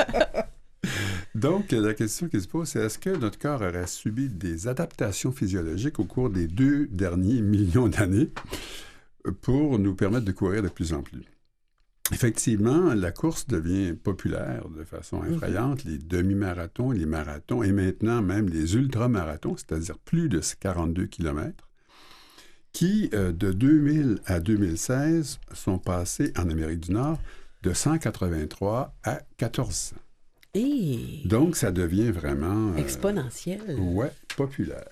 Donc, la question qui se pose, c'est est-ce que notre corps aurait subi des adaptations physiologiques au cours des deux derniers millions d'années pour nous permettre de courir de plus en plus? Effectivement, la course devient populaire de façon effrayante. Les demi-marathons, les marathons et maintenant même les ultramarathons, c'est-à-dire plus de quarante-deux kilomètres, qui, euh, de deux mille à deux mille seize, sont passés en Amérique du Nord de cent quatre-vingt-trois à quatorze cents. Et Donc, ça devient vraiment... euh, exponentiel. ouais, populaire.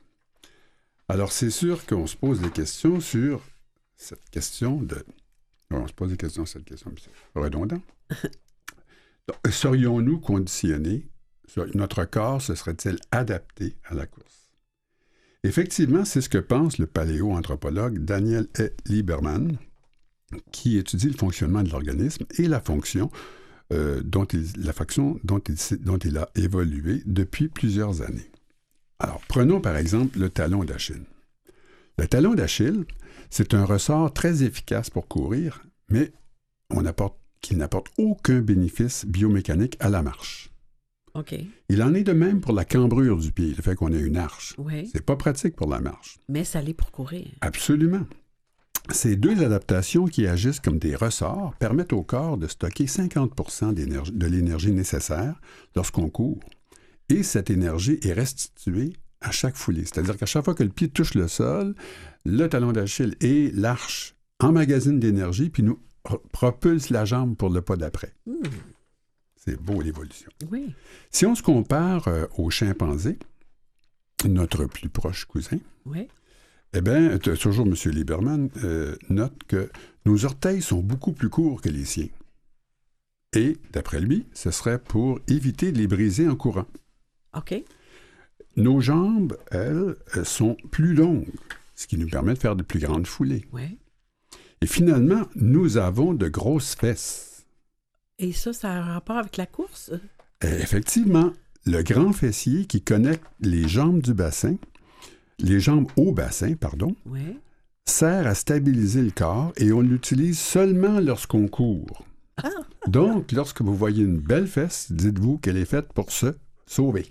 Alors, c'est sûr qu'on se pose des questions sur cette question de... On se pose des questions sur cette question, c'est redondant. Donc, serions-nous conditionnés? Notre corps se serait-il adapté à la course? Effectivement, c'est ce que pense le paléoanthropologue Daniel E. Lieberman, qui étudie le fonctionnement de l'organisme et la fonction, euh, dont, il, la fonction dont, il, dont il a évolué depuis plusieurs années. Alors, prenons par exemple le talon d'Achille. Le talon d'Achille, c'est un ressort très efficace pour courir, mais on apporte, qui n'apporte aucun bénéfice biomécanique à la marche. OK. Il en est de même pour la cambrure du pied, le fait qu'on ait une arche. Oui. C'est pas pratique pour la marche. Mais ça l'est pour courir. Absolument. Ces deux adaptations qui agissent comme des ressorts permettent au corps de stocker cinquante pour cent de l'énergie nécessaire lorsqu'on court. Et cette énergie est restituée à chaque foulée. C'est-à-dire qu'à chaque fois que le pied touche le sol, le talon d'Achille et l'arche emmagasinent d'énergie puis nous propulsent la jambe pour le pas d'après. Mmh. C'est beau l'évolution. Oui. Si on se compare euh, aux chimpanzés, notre plus proche cousin, Oui. eh bien, t- toujours M. Lieberman euh, note que nos orteils sont beaucoup plus courts que les siens. Et, d'après lui, ce serait pour éviter de les briser en courant. OK. Nos jambes, elles, euh, sont plus longues, ce qui nous permet de faire de plus grandes foulées. Oui. Et finalement, nous avons de grosses fesses. Et ça, ça a un rapport avec la course? Et effectivement, le grand fessier qui connecte les jambes du bassin, les jambes au bassin, pardon, Oui. sert à stabiliser le corps et on l'utilise seulement lorsqu'on court. Ah! Donc, lorsque vous voyez une belle fesse, dites-vous qu'elle est faite pour se sauver.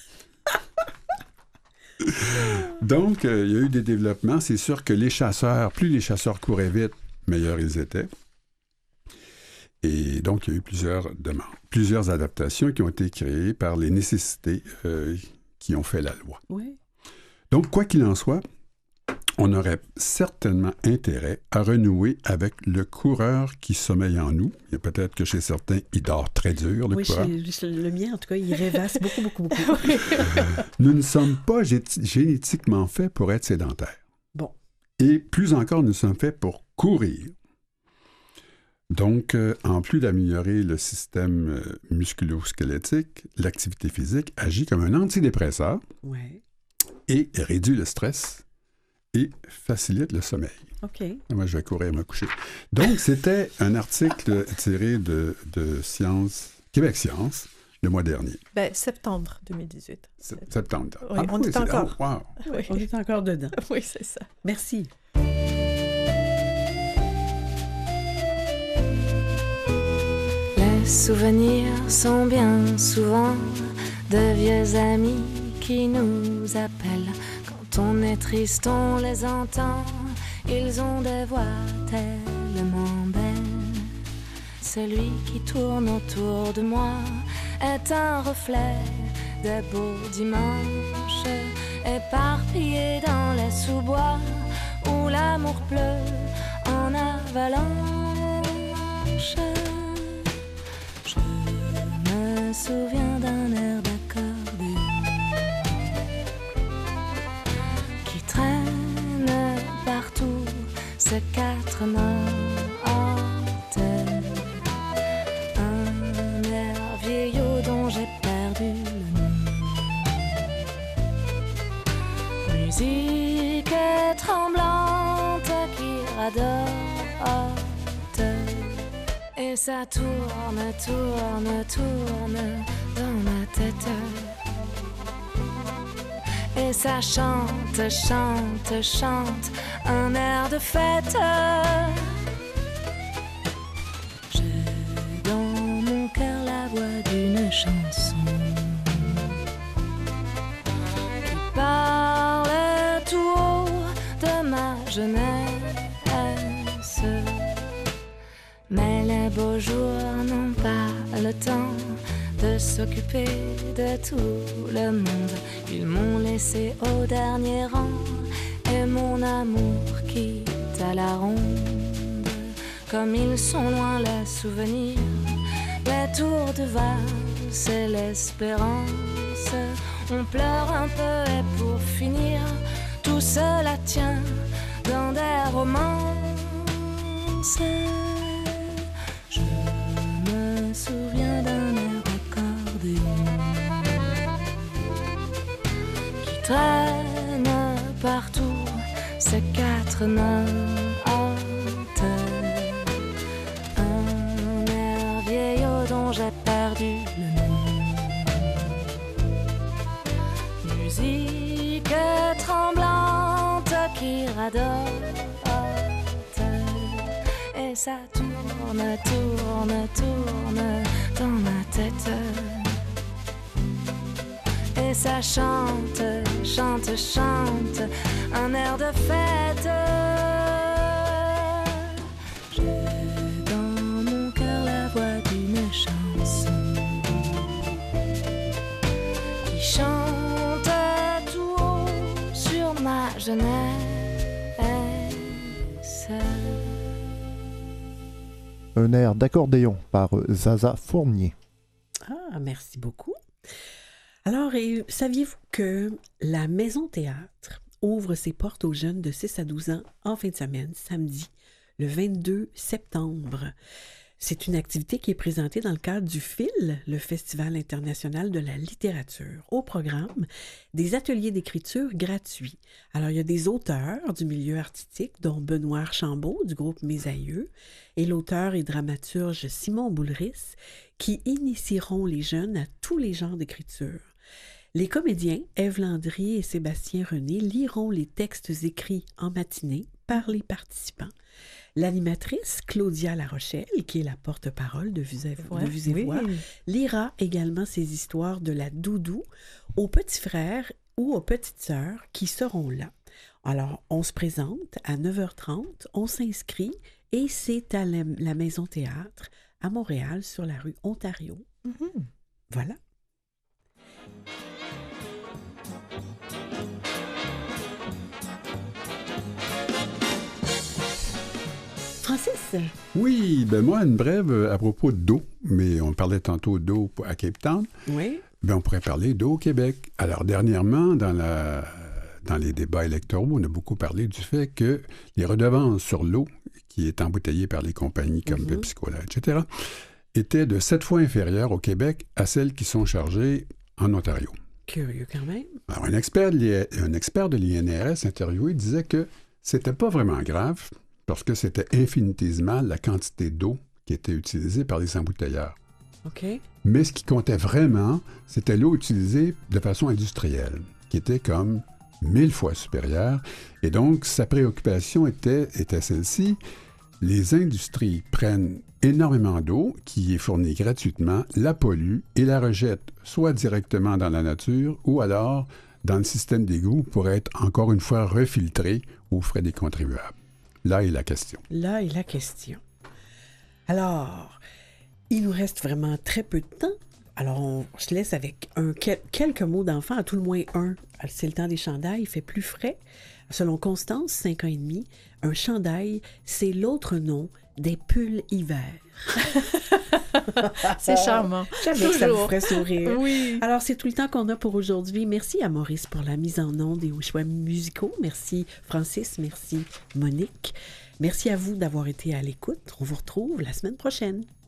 Donc, euh, il y a eu des développements. C'est sûr que les chasseurs, plus les chasseurs couraient vite, meilleurs ils étaient. Et donc, il y a eu plusieurs demandes, plusieurs adaptations qui ont été créées par les nécessités euh, qui ont fait la loi. Oui. Donc, quoi qu'il en soit, on aurait certainement intérêt à renouer avec le coureur qui sommeille en nous. Il y a peut-être que chez certains, il dort très dur, le Oui, coureur. chez- chez le mien, en tout cas, il rêvasse beaucoup, beaucoup, beaucoup. Nous ne sommes pas gé- génétiquement faits pour être sédentaires. Bon. Et plus encore, nous sommes faits pour courir. Donc, euh, en plus d'améliorer le système euh, musculo-squelettique, l'activité physique agit comme un antidépresseur Oui. et réduit le stress et facilite le sommeil. OK. Moi, je vais courir me coucher. Donc, c'était un article tiré de, de Science, Québec Science, le mois dernier, Ben, septembre deux mille dix-huit. sept- septembre. Oui, on est c'est- encore. oh, wow. Oui, On est encore dedans. oui c'est ça. Merci. Les souvenirs sont bien souvent de vieux amis qui nous appellent. Quand on est triste, on les entend. Ils ont des voix tellement belles. Celui qui tourne autour de moi est un reflet des beaux dimanches, éparpillés dans les sous-bois où l'amour pleut en avalanche. Je me souviens d'un air d'accordéon qui traîne partout ses quatre notes. Un air vieillot dont j'ai perdu le nom. Musique tremblante qui radote. Et ça tourne, tourne, tourne dans ma tête. Et ça chante, chante, chante un air de fête. J'ai dans mon cœur la voix d'une chanson qui parle tout haut de ma jeunesse. Mais les beaux jours n'ont pas le temps de s'occuper de tout le monde. Ils m'ont laissé au dernier rang et mon amour quitte à la ronde. Comme ils sont loin les souvenirs, les tours de valse et l'espérance. On pleure un peu et pour finir, tout cela tient dans des romances. Je me souviens d'un air accordéon qui traîne partout ses quatre notes. Un air vieillot dont j'ai perdu le nom. Musique tremblante qui radote. Et ça tourne, tourne, tourne dans ma tête. Et ça chante, chante, chante un air de fête. J'ai dans mon cœur la voix d'une chanson qui chante tout haut sur ma jeunesse. Un air d'accordéon par Zaza Fournier. Ah, merci beaucoup. Alors, et saviez-vous que la Maison Théâtre ouvre ses portes aux jeunes de six à douze ans en fin de semaine, samedi, le vingt-deux septembre? C'est une activité qui est présentée dans le cadre du F I L, le Festival international de la littérature. Au programme, des ateliers d'écriture gratuits. Alors, il y a des auteurs du milieu artistique, dont Benoît Archambault du groupe Mes Aïeux et l'auteur et dramaturge Simon Boulris, qui initieront les jeunes à tous les genres d'écriture. Les comédiens Ève Landry et Sébastien René liront les textes écrits en matinée par les participants. L'animatrice Claudia Larochelle, qui est la porte-parole de Vues et Voix, oui. lira également ces histoires de la doudou aux petits frères ou aux petites sœurs qui seront là. Alors, on se présente à neuf heures trente, on s'inscrit et c'est à la, la Maison Théâtre à Montréal, sur la rue Ontario. Mm-hmm. Voilà. Francis? Oui, ben moi, une brève à propos d'eau, mais on parlait tantôt d'eau à Cape Town. Oui. Ben on pourrait parler d'eau au Québec. Alors, dernièrement, dans, la, dans les débats électoraux, on a beaucoup parlé du fait que les redevances sur l'eau, qui est embouteillée par les compagnies comme mm-hmm. Pepsi-Cola, et cetera, étaient de sept fois inférieures au Québec à celles qui sont chargées en Ontario. Curieux quand même. Alors, un expert de, un expert de l'I N R S interviewé disait que c'était pas vraiment grave, parce que c'était infinitésimal la quantité d'eau qui était utilisée par les embouteilleurs. OK. Mais ce qui comptait vraiment, c'était l'eau utilisée de façon industrielle, qui était comme mille fois supérieure. Et donc, sa préoccupation était, était celle-ci. Les industries prennent énormément d'eau qui est fournie gratuitement, la polluent et la rejettent soit directement dans la nature ou alors dans le système d'égout pour être encore une fois refiltrée aux frais des contribuables. Là est la question. Là est la question. Alors, il nous reste vraiment très peu de temps. Alors, on se laisse avec un, quel, quelques mots d'enfant, à tout le moins un. C'est le temps des chandails, il fait plus frais. Selon Constance, cinq ans et demi, un chandail, c'est l'autre nom des pulls hiver. C'est charmant. J'avais que ça vous ferait sourire. Oui. Alors, c'est tout le temps qu'on a pour aujourd'hui. Merci à Maurice pour la mise en onde et aux choix musicaux. Merci Francis, merci Monique. Merci à vous d'avoir été à l'écoute. On vous retrouve la semaine prochaine.